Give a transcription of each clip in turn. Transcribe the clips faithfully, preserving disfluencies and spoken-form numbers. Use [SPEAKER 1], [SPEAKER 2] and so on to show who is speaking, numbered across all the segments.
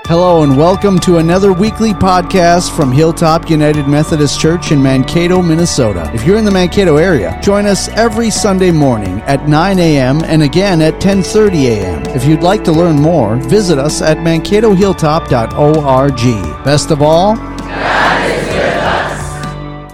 [SPEAKER 1] Hello and welcome to another weekly podcast from Hilltop United Methodist Church in Mankato, Minnesota. If you're in the Mankato area, join us every Sunday morning at nine a.m. and again at ten thirty a.m. If you'd like to learn more, visit us at mankato hilltop dot org. Best of all, God is with us.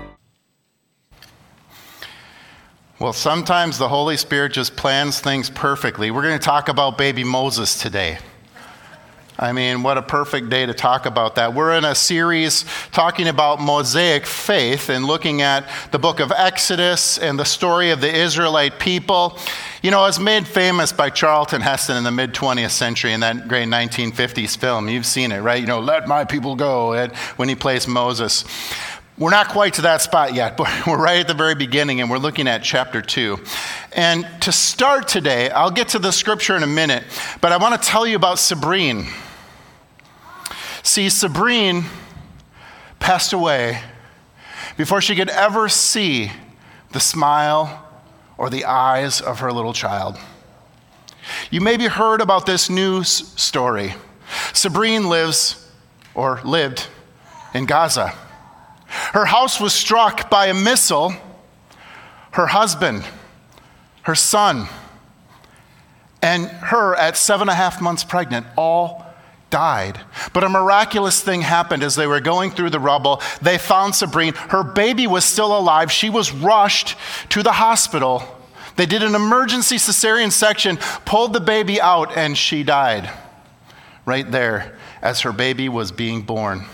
[SPEAKER 2] Well, sometimes the Holy Spirit just plans things perfectly. We're going to talk about baby Moses today. I mean, what a perfect day to talk about that. We're in a series talking about Mosaic faith and looking at the book of Exodus and the story of the Israelite people. You know, it was made famous by Charlton Heston in the mid-twentieth century in that great nineteen fifties film. You've seen it, right? You know, let my people go, when he plays Moses. We're not quite to that spot yet, but we're right at the very beginning, and we're looking at chapter two. And to start today, I'll get to the scripture in a minute, but I want to tell you about Sabrine. See, Sabrine passed away before she could ever see the smile or the eyes of her little child. You maybe heard about this news story. Sabrine lives, or lived, in Gaza. Her house was struck by a missile. Her husband, her son, and her at seven and a half months pregnant all died. But a miraculous thing happened as they were going through the rubble. They found Sabrine. Her baby was still alive. She was rushed to the hospital. They did an emergency cesarean section, pulled the baby out, and she died right there as her baby was being born.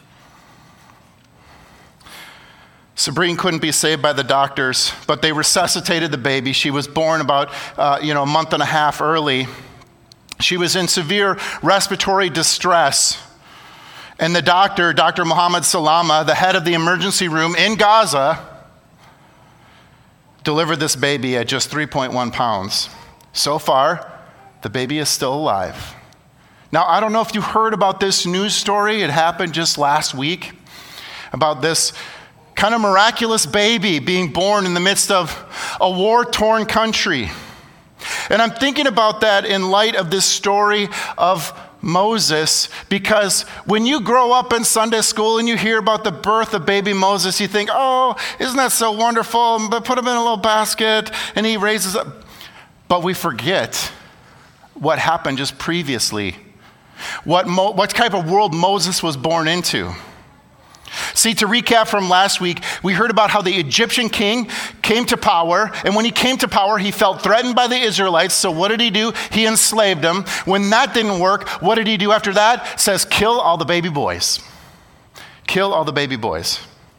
[SPEAKER 2] Sabrine couldn't be saved by the doctors, but they resuscitated the baby. She was born about uh, you know, a month and a half early. She was in severe respiratory distress. And the doctor, Doctor Mohammed Salama, the head of the emergency room in Gaza, delivered this baby at just three point one pounds. So far, the baby is still alive. Now, I don't know if you heard about this news story. It happened just last week about this kind of miraculous baby being born in the midst of a war-torn country. And I'm thinking about that in light of this story of Moses, because when you grow up in Sunday school and you hear about the birth of baby Moses, you think, oh, isn't that so wonderful? But put him in a little basket and he raises up. But we forget what happened just previously, what, Mo- what type of world Moses was born into. See, to recap from last week, we heard about how the Egyptian king came to power, and when he came to power, he felt threatened by the Israelites, so what did he do? He enslaved them. When that didn't work, what did he do after that? It says, kill all the baby boys. Kill all the baby boys.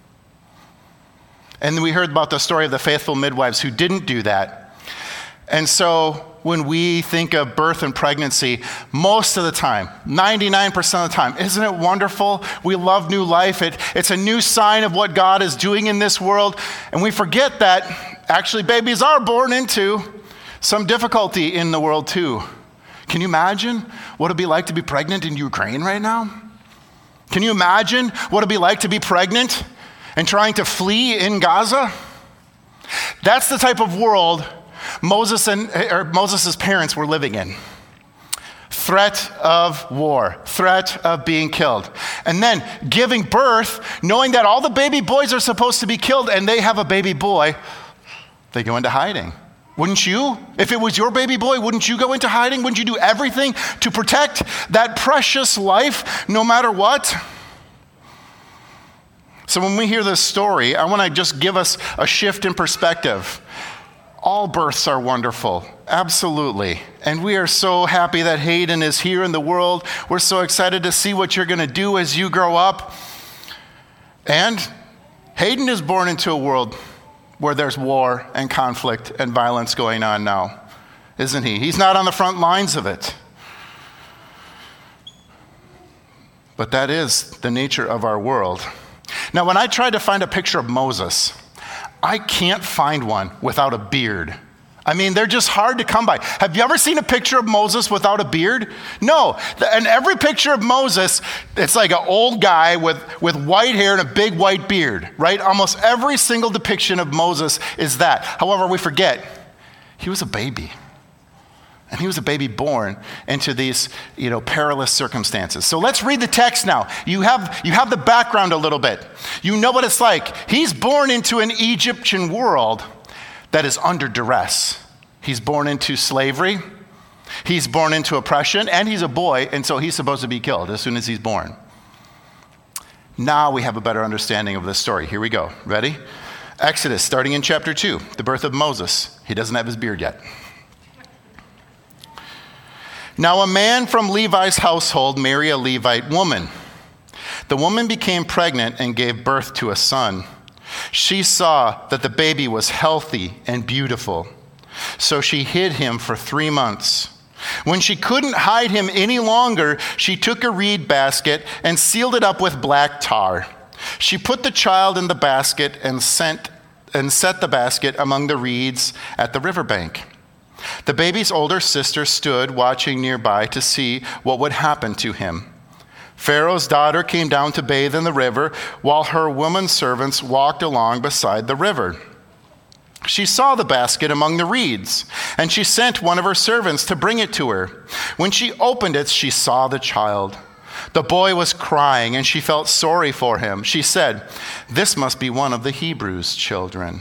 [SPEAKER 2] And we heard about the story of the faithful midwives who didn't do that. And so when we think of birth and pregnancy, most of the time, ninety-nine percent of the time, isn't it wonderful? We love new life. It, it's a new sign of what God is doing in this world. And we forget that actually babies are born into some difficulty in the world too. Can you imagine what it'd be like to be pregnant in Ukraine right now? Can you imagine what it'd be like to be pregnant and trying to flee in Gaza? That's the type of world Moses and or Moses' parents were living in. Threat of war, threat of being killed. And then giving birth, knowing that all the baby boys are supposed to be killed and they have a baby boy, they go into hiding. Wouldn't you? If it was your baby boy, wouldn't you go into hiding? Wouldn't you do everything to protect that precious life no matter what? So when we hear this story, I want to just give us a shift in perspective. All births are wonderful, absolutely. And we are so happy that Hayden is here in the world. We're so excited to see what you're going to do as you grow up. And Hayden is born into a world where there's war and conflict and violence going on now, isn't he? He's not on the front lines of it. But that is the nature of our world. Now, when I tried to find a picture of Moses, I can't find one without a beard. I mean, they're just hard to come by. Have you ever seen a picture of Moses without a beard? No. And every picture of Moses, it's like an old guy with, with white hair and a big white beard, right? Almost every single depiction of Moses is that. However, we forget, he was a baby. And he was a baby born into these, you know, perilous circumstances. So let's read the text now. You have, you have the background a little bit. You know what it's like. He's born into an Egyptian world that is under duress. He's born into slavery. He's born into oppression. And he's a boy, and so he's supposed to be killed as soon as he's born. Now we have a better understanding of this story. Here we go. Ready? Exodus, starting in chapter two, the birth of Moses. He doesn't have his beard yet. Now a man from Levi's household married a Levite woman. The woman became pregnant and gave birth to a son. She saw that the baby was healthy and beautiful, so she hid him for three months. When she couldn't hide him any longer, she took a reed basket and sealed it up with black tar. She put the child in the basket and sent and set the basket among the reeds at the riverbank. The baby's older sister stood watching nearby to see what would happen to him. Pharaoh's daughter came down to bathe in the river, while her woman servants walked along beside the river. She saw the basket among the reeds, and she sent one of her servants to bring it to her. When she opened it, she saw the child. The boy was crying, and she felt sorry for him. She said, "This must be one of the Hebrews' children."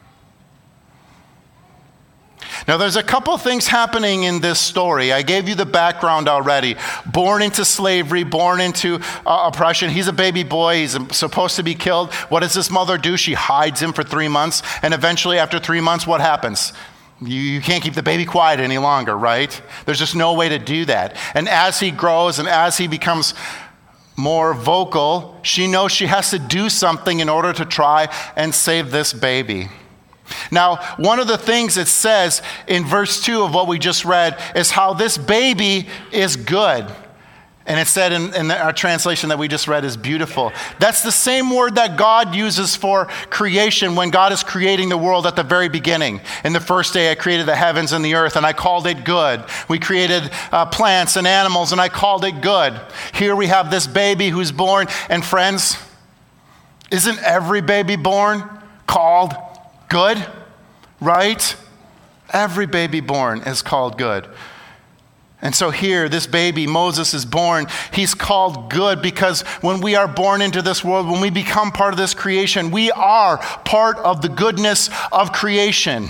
[SPEAKER 2] Now, there's a couple things happening in this story. I gave you the background already. Born into slavery, born into uh, oppression. He's a baby boy. He's supposed to be killed. What does this mother do? She hides him for three months. And eventually, after three months, what happens? You, you can't keep the baby quiet any longer, right? There's just no way to do that. And as he grows and as he becomes more vocal, she knows she has to do something in order to try and save this baby. Now, one of the things it says in verse two of what we just read is how this baby is good. And it said in, in our translation that we just read is beautiful. That's the same word that God uses for creation when God is creating the world at the very beginning. In the first day, I created the heavens and the earth, and I called it good. We created uh, plants and animals, and I called it good. Here we have this baby who's born. And friends, isn't every baby born called good, right? Every baby born is called good. And so here, this baby, Moses, is born. He's called good because when we are born into this world, when we become part of this creation, we are part of the goodness of creation.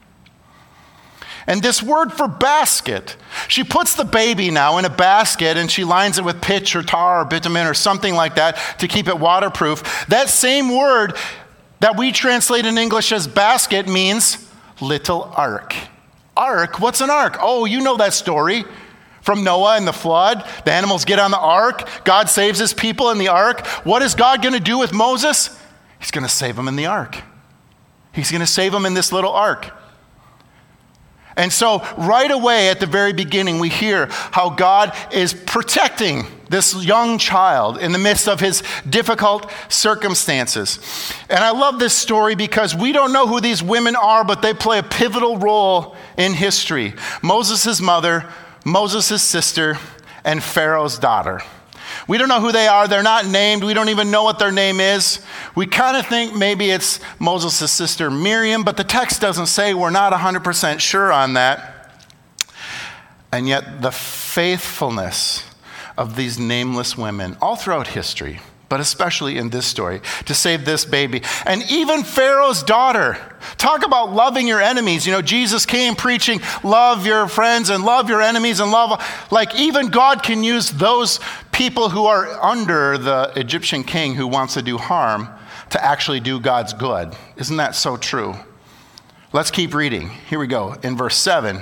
[SPEAKER 2] And this word for basket, she puts the baby now in a basket and she lines it with pitch or tar or bitumen or something like that to keep it waterproof. That same word that we translate in English as basket means little ark. Ark? What's an ark? Oh, you know that story from Noah and the flood. The animals get on the ark. God saves his people in the ark. What is God going to do with Moses? He's going to save them in the ark. He's going to save them in this little ark. And so right away at the very beginning, we hear how God is protecting this young child in the midst of his difficult circumstances. And I love this story because we don't know who these women are, but they play a pivotal role in history. Moses' mother, Moses' sister, and Pharaoh's daughter. We don't know who they are. They're not named. We don't even know what their name is. We kind of think maybe it's Moses' sister Miriam, but the text doesn't say. We're not one hundred percent sure on that. And yet the faithfulness of these nameless women all throughout history, but especially in this story, to save this baby. And even Pharaoh's daughter. Talk about loving your enemies. You know, Jesus came preaching, love your friends and love your enemies and love, like even God can use those people who are under the Egyptian king who wants to do harm to actually do God's good. Isn't that so true? Let's keep reading. Here we go. In verse seven.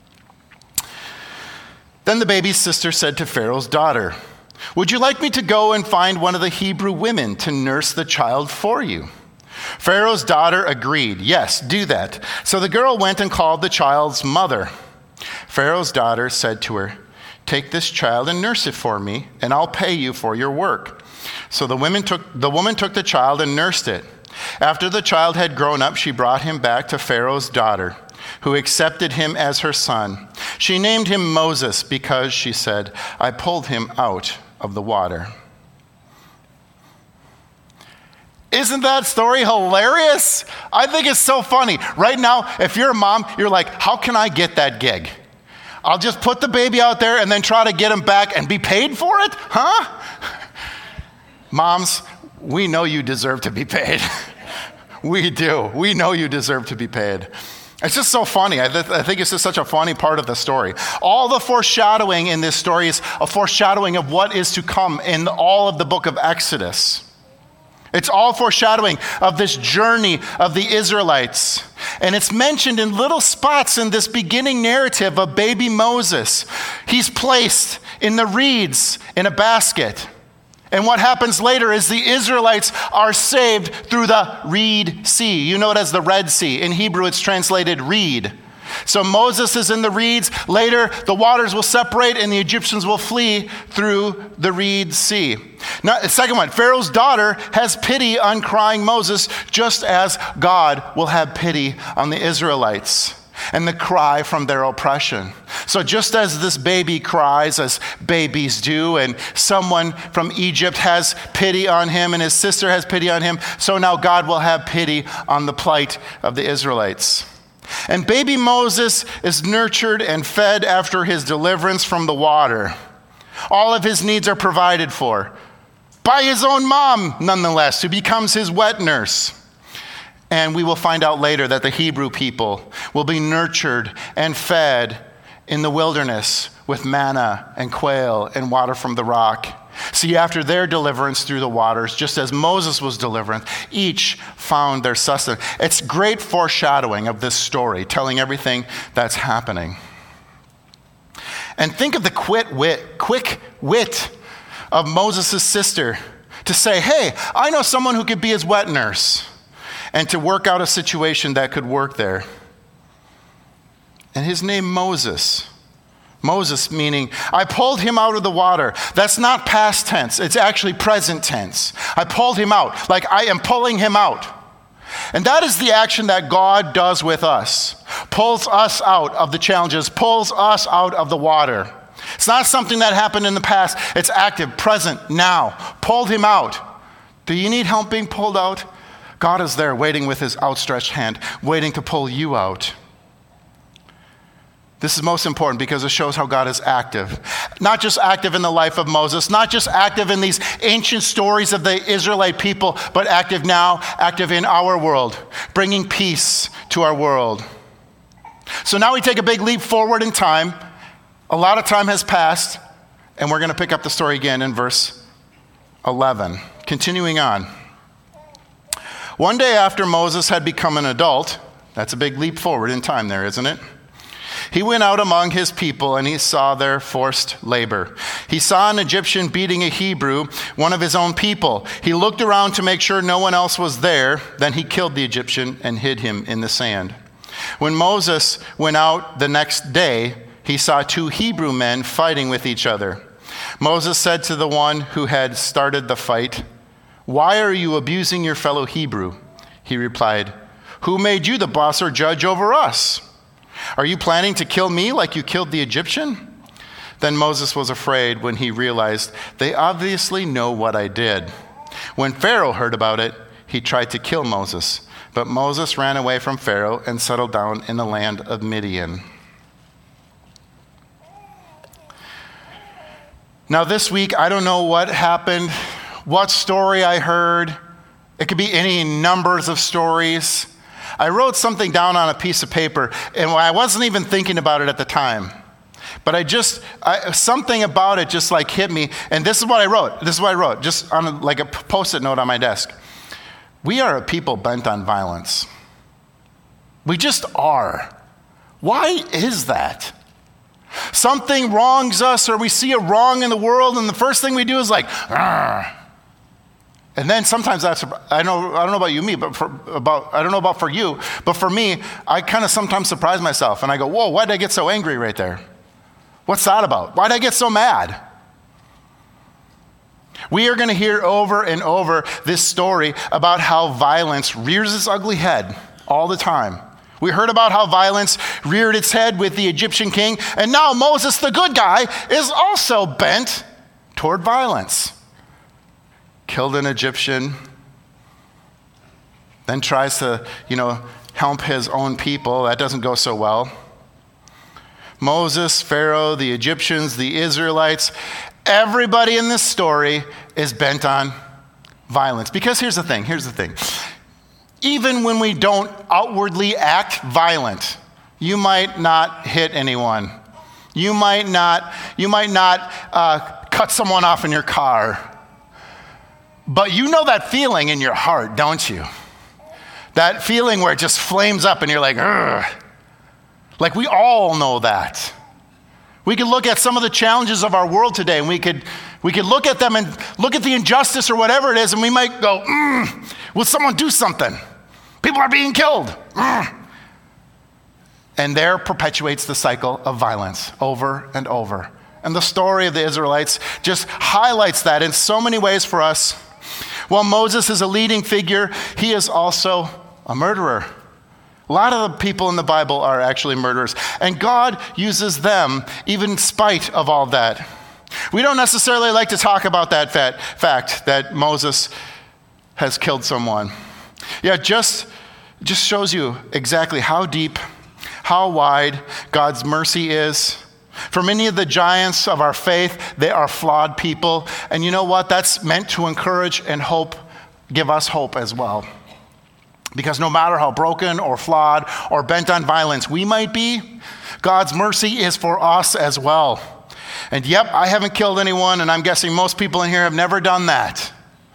[SPEAKER 2] Then the baby's sister said to Pharaoh's daughter, "Would you like me to go and find one of the Hebrew women to nurse the child for you?" Pharaoh's daughter agreed. "Yes, do that." So the girl went and called the child's mother. Pharaoh's daughter said to her, "Take this child and nurse it for me, and I'll pay you for your work." So the women took the woman took the child and nursed it. After the child had grown up, she brought him back to Pharaoh's daughter, who accepted him as her son. She named him Moses because, she said, "I pulled him out of the water." Isn't that story hilarious? I think it's so funny. Right now, if you're a mom, you're like, how can I get that gig? I'll just put the baby out there and then try to get him back and be paid for it? Huh? Moms, we know you deserve to be paid. We do. We know you deserve to be paid. It's just so funny. I, th- I think it's just such a funny part of the story. All the foreshadowing in this story is a foreshadowing of what is to come in all of the book of Exodus. It's all foreshadowing of this journey of the Israelites. And it's mentioned in little spots in this beginning narrative of baby Moses. He's placed in the reeds in a basket. And what happens later is the Israelites are saved through the Reed Sea. You know it as the Red Sea. In Hebrew, it's translated reed. So Moses is in the reeds. Later, the waters will separate and the Egyptians will flee through the Reed Sea. Now, the second one, Pharaoh's daughter has pity on crying Moses, just as God will have pity on the Israelites and the cry from their oppression. So just as this baby cries, as babies do, and someone from Egypt has pity on him and his sister has pity on him, so now God will have pity on the plight of the Israelites. And baby Moses is nurtured and fed after his deliverance from the water. All of his needs are provided for by his own mom, nonetheless, who becomes his wet nurse. And we will find out later that the Hebrew people will be nurtured and fed in the wilderness with manna and quail and water from the rock. See, after their deliverance through the waters, just as Moses was delivered, each found their sustenance. It's great foreshadowing of this story, telling everything that's happening. And think of the quick wit, quick wit of Moses' sister to say, hey, I know someone who could be his wet nurse, and to work out a situation that could work there. And his name, Moses. Moses meaning, I pulled him out of the water. That's not past tense. It's actually present tense. I pulled him out, like I am pulling him out. And that is the action that God does with us. Pulls us out of the challenges, pulls us out of the water. It's not something that happened in the past. It's active, present, now. Pulled him out. Do you need help being pulled out? God is there waiting with his outstretched hand, waiting to pull you out. This is most important because it shows how God is active. Not just active in the life of Moses, not just active in these ancient stories of the Israelite people, but active now, active in our world, bringing peace to our world. So now we take a big leap forward in time. A lot of time has passed, and we're going to pick up the story again in verse eleven. Continuing on. One day after Moses had become an adult, that's a big leap forward in time there, isn't it? He went out among his people and he saw their forced labor. He saw an Egyptian beating a Hebrew, one of his own people. He looked around to make sure no one else was there. Then he killed the Egyptian and hid him in the sand. When Moses went out the next day, he saw two Hebrew men fighting with each other. Moses said to the one who had started the fight, "Why are you abusing your fellow Hebrew?" He replied, "Who made you the boss or judge over us? Are you planning to kill me like you killed the Egyptian?" Then Moses was afraid when he realized they obviously know what I did. When Pharaoh heard about it, he tried to kill Moses. But Moses ran away from Pharaoh and settled down in the land of Midian. Now this week, I don't know what happened, what story I heard. It could be any numbers of stories. I wrote something down on a piece of paper, and I wasn't even thinking about it at the time. But I just, I, something about it just like hit me, and this is what I wrote. This is what I wrote, just on a, like a post-it note on my desk. We are a people bent on violence. We just are. Why is that? Something wrongs us, or we see a wrong in the world, and the first thing we do is like, argh. And then sometimes that's, I know, I don't know about you, me, but for, about, I don't know about for you, but for me, I kind of sometimes surprise myself and I go, whoa, why did I get so angry right there? What's that about? Why did I get so mad? We are going to hear over and over this story about how violence rears its ugly head all the time. We heard about how violence reared its head with the Egyptian king, and now Moses, the good guy, is also bent toward violence. Killed an Egyptian, then tries to, you know, help his own people. That doesn't go so well. Moses, Pharaoh, the Egyptians, the Israelites, everybody in this story is bent on violence. Because here's the thing, here's the thing. Even when we don't outwardly act violent, you might not hit anyone. You might not, you might not uh, cut someone off in your car. But you know that feeling in your heart, don't you? That feeling where it just flames up and you're like, ugh. Like we all know that. We could look at some of the challenges of our world today and we could we could look at them and look at the injustice or whatever it is and we might go, mm, will someone do something? People are being killed. Mm. And there perpetuates the cycle of violence over and over. And the story of the Israelites just highlights that in so many ways for us. While Moses is a leading figure, he is also a murderer. A lot of the people in the Bible are actually murderers, and God uses them even in spite of all that. We don't necessarily like to talk about that fact that Moses has killed someone. Yeah, just, just shows you exactly how deep, how wide God's mercy is. For many of the giants of our faith, they are flawed people, and you know what? That's meant to encourage and hope, give us hope as well. Because no matter how broken or flawed or bent on violence we might be, God's mercy is for us as well. And yep, I haven't killed anyone, and I'm guessing most people in here have never done that.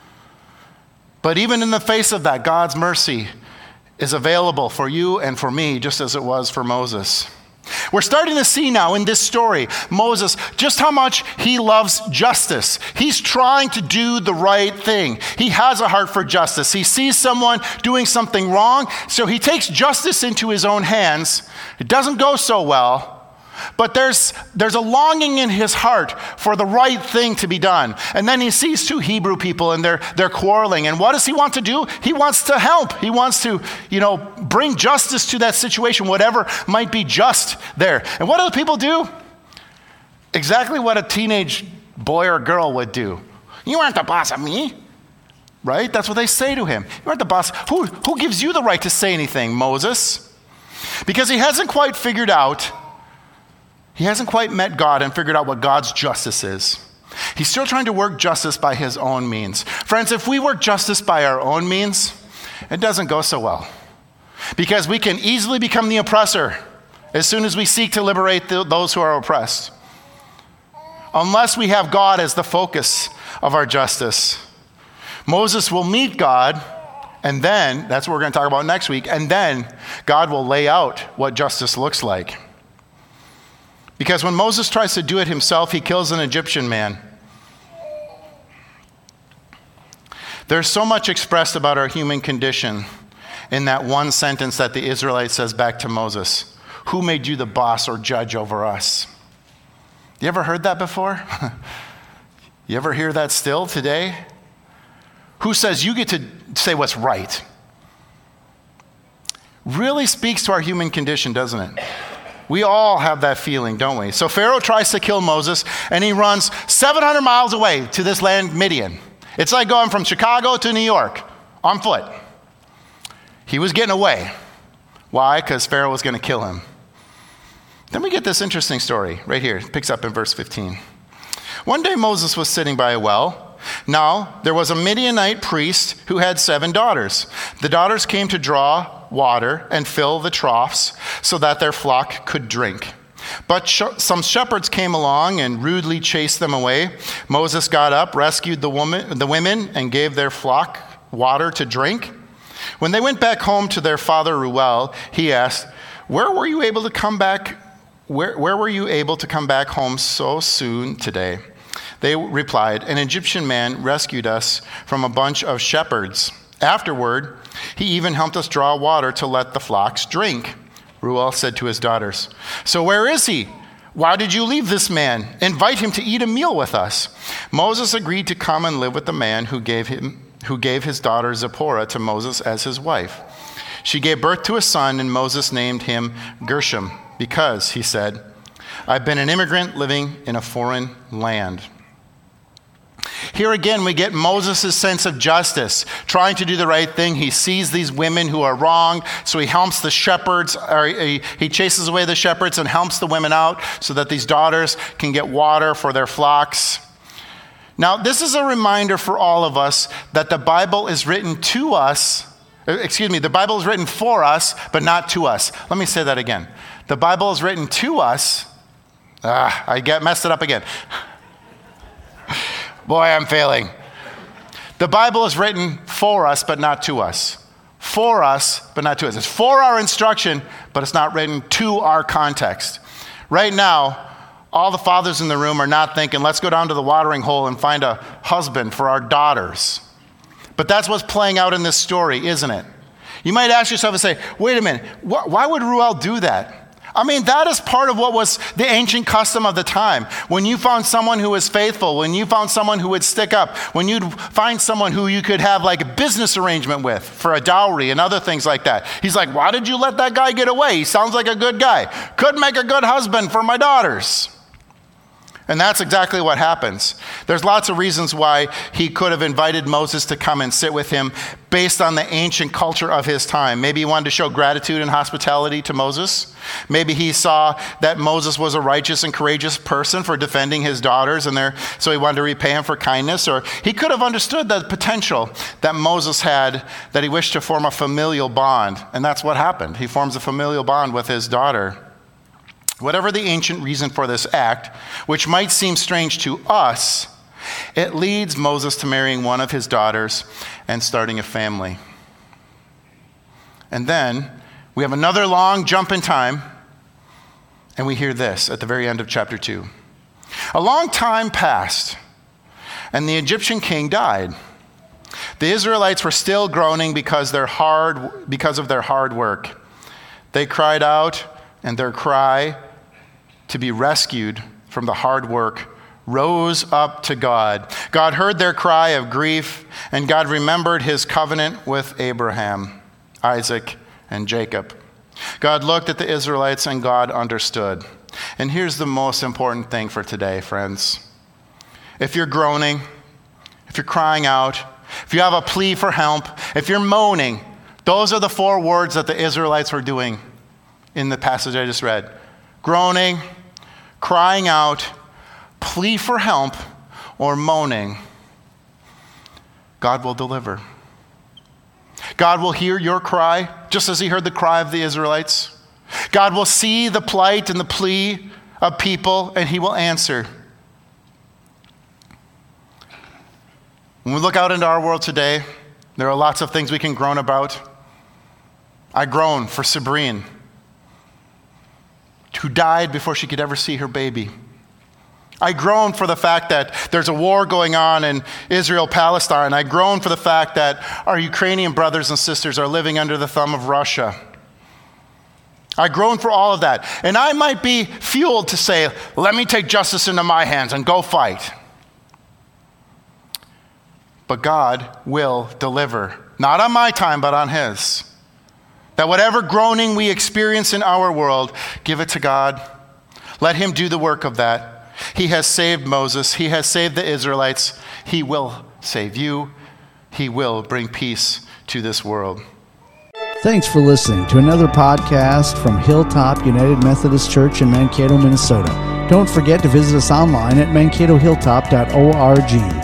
[SPEAKER 2] But even in the face of that, God's mercy is available for you and for me, just as it was for Moses. We're starting to see now in this story, Moses, just how much he loves justice. He's trying to do the right thing. He has a heart for justice. He sees someone doing something wrong, so he takes justice into his own hands. It doesn't go so well, but there's, there's a longing in his heart for the right thing to be done. And then he sees two Hebrew people and they're, they're quarreling. And what does he want to do? He wants to help. He wants to, you know, bring justice to that situation, whatever might be just there. And what do the people do? Exactly what a teenage boy or girl would do. You aren't the boss of me, right? That's what they say to him. You aren't the boss. Who, who gives you the right to say anything, Moses? Because he hasn't quite figured out He hasn't quite met God and figured out what God's justice is. He's still trying to work justice by his own means. Friends, if we work justice by our own means, it doesn't go so well. Because we can easily become the oppressor as soon as we seek to liberate the, those who are oppressed. Unless we have God as the focus of our justice. Moses will meet God, and then, that's what we're going to talk about next week, and then God will lay out what justice looks like. Because when Moses tries to do it himself, he kills an Egyptian man. There's so much expressed about our human condition in that one sentence that the Israelite says back to Moses. Who made you the boss or judge over us? You ever heard that before? You ever hear that still today? Who says you get to say what's right? Really speaks to our human condition, doesn't it? We all have that feeling, don't we? So Pharaoh tries to kill Moses, and he runs seven hundred miles away to this land, Midian. It's like going from Chicago to New York on foot. He was getting away. Why? Because Pharaoh was going to kill him. Then we get this interesting story right here. It picks up in verse fifteen. One day Moses was sitting by a well. Now, there was a Midianite priest who had seven daughters. The daughters came to draw water and fill the troughs so that their flock could drink. But sh- some shepherds came along and rudely chased them away. Moses got up, rescued the woman, the women, and gave their flock water to drink. When they went back home to their father Reuel, he asked, "Where were you able to come back? Where, where were you able to come back home so soon today?" They replied, "An Egyptian man rescued us from a bunch of shepherds. Afterward, he even helped us draw water to let the flocks drink." Reuel said to his daughters, "So where is he? Why did you leave this man? Invite him to eat a meal with us." Moses agreed to come and live with the man who gave him, who gave his daughter Zipporah to Moses as his wife. She gave birth to a son, and Moses named him Gershom, because, he said, "I've been an immigrant living in a foreign land." Here again, we get Moses' sense of justice, trying to do the right thing. He sees these women who are wrong, so he helps the shepherds, or he, he chases away the shepherds and helps the women out so that these daughters can get water for their flocks. Now, this is a reminder for all of us that the Bible is written to us, excuse me, the Bible is written for us, but not to us. Let me say that again. The Bible is written to us. Ah, I get messed it up again. Boy, I'm failing. The Bible is written for us, but not to us. For us, but not to us. It's for our instruction, but it's not written to our context. Right now, all the fathers in the room are not thinking, let's go down to the watering hole and find a husband for our daughters. But that's what's playing out in this story, isn't it? You might ask yourself and say, wait a minute, wh- why would Ruel do that? I mean, that is part of what was the ancient custom of the time. When you found someone who was faithful, when you found someone who would stick up, when you'd find someone who you could have like a business arrangement with for a dowry and other things like that. He's like, why did you let that guy get away? He sounds like a good guy. Could make a good husband for my daughters. And that's exactly what happens. There's lots of reasons why he could have invited Moses to come and sit with him based on the ancient culture of his time. Maybe he wanted to show gratitude and hospitality to Moses. Maybe he saw that Moses was a righteous and courageous person for defending his daughters, and there, so he wanted to repay him for kindness. Or he could have understood the potential that Moses had, that he wished to form a familial bond. And that's what happened. He forms a familial bond with his daughter. Whatever the ancient reason for this act, which might seem strange to us, it leads Moses to marrying one of his daughters and starting a family. And then we have another long jump in time, and we hear this at the very end of chapter two. A long time passed, and the Egyptian king died. The Israelites were still groaning because their hard, because of their hard work. They cried out, and their cry to be rescued from the hard work rose up to God. God heard their cry of grief, and God remembered his covenant with Abraham, Isaac, and Jacob. God looked at the Israelites, and God understood. And here's the most important thing for today, friends. If you're groaning, if you're crying out, if you have a plea for help, if you're moaning, those are the four words that the Israelites were doing in the passage I just read. Groaning, crying out, plea for help, or moaning. God will deliver. God will hear your cry, just as he heard the cry of the Israelites. God will see the plight and the plea of people, and he will answer. When we look out into our world today, there are lots of things we can groan about. I groan for Sabrine, who died before she could ever see her baby. I groan for the fact that there's a war going on in Israel-Palestine. I groan for the fact that our Ukrainian brothers and sisters are living under the thumb of Russia. I groan for all of that. And I might be fueled to say, let me take justice into my hands and go fight. But God will deliver. Not on my time, but on his. That whatever groaning we experience in our world, give it to God. Let him do the work of that. He has saved Moses. He has saved the Israelites. He will save you. He will bring peace to this world.
[SPEAKER 1] Thanks for listening to another podcast from Hilltop United Methodist Church in Mankato, Minnesota. Don't forget to visit us online at mankato hilltop dot org.